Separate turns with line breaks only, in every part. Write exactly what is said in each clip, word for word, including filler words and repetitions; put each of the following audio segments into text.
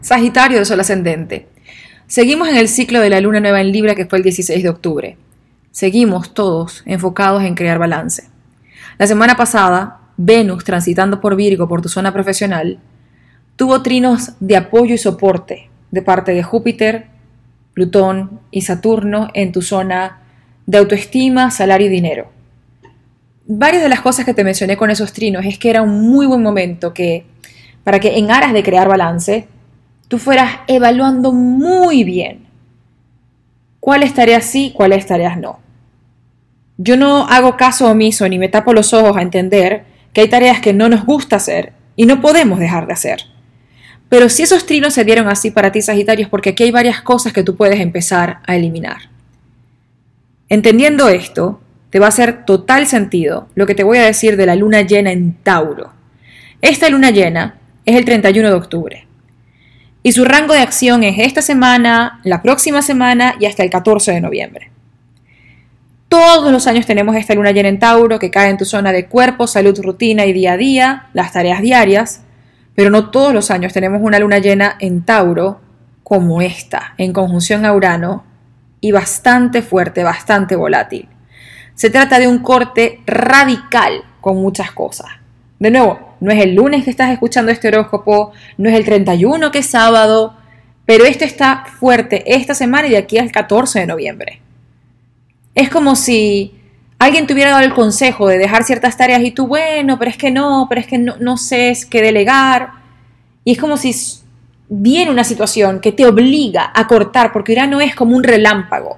Sagitario de Sol ascendente. Seguimos en el ciclo de la luna nueva en Libra, que fue el dieciséis de octubre. Seguimos todos enfocados en crear balance. La semana pasada, Venus, transitando por Virgo por tu zona profesional, tuvo trinos de apoyo y soporte de parte de Júpiter, Plutón y Saturno en tu zona de autoestima, salario y dinero. Varias de las cosas que te mencioné con esos trinos es que era un muy buen momento que, para que en aras de crear balance, tú fueras evaluando muy bien cuáles tareas sí, cuáles tareas no. Yo no hago caso omiso ni me tapo los ojos a entender que hay tareas que no nos gusta hacer y no podemos dejar de hacer. Pero si esos trinos se dieron así para ti, Sagitario, es porque aquí hay varias cosas que tú puedes empezar a eliminar. Entendiendo esto, te va a hacer total sentido lo que te voy a decir de la luna llena en Tauro. Esta luna llena es el treinta y uno de octubre. Y su rango de acción es esta semana, la próxima semana y hasta el catorce de noviembre. Todos los años tenemos esta luna llena en Tauro que cae en tu zona de cuerpo, salud, rutina y día a día, las tareas diarias, pero no todos los años tenemos una luna llena en Tauro como esta, en conjunción a Urano y bastante fuerte, bastante volátil. Se trata de un corte radical con muchas cosas. De nuevo, no es el lunes que estás escuchando este horóscopo, no es el treinta y uno que es sábado, pero esto está fuerte esta semana y de aquí al catorce de noviembre. Es como si alguien te hubiera dado el consejo de dejar ciertas tareas y tú, bueno, pero es que no, pero es que no, no sé qué delegar. Y es como si viene una situación que te obliga a cortar, porque Urano es como un relámpago.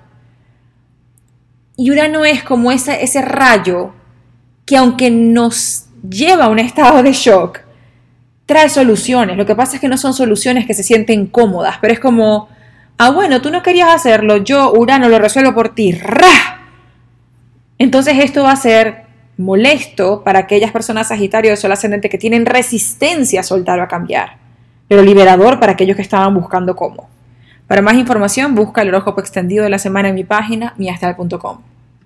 Y Urano es como ese, ese rayo que aunque nos lleva a un estado de shock, trae soluciones. Lo que pasa es que no son soluciones que se sienten cómodas, pero es como, ah, bueno, tú no querías hacerlo, yo, Urano, lo resuelvo por ti. ¡Ra! Entonces esto va a ser molesto para aquellas personas Sagitario de Sol ascendente que tienen resistencia a soltar o a cambiar, pero liberador para aquellos que estaban buscando cómo. Para más información, busca el horóscopo extendido de la semana en mi página, mi astral punto com.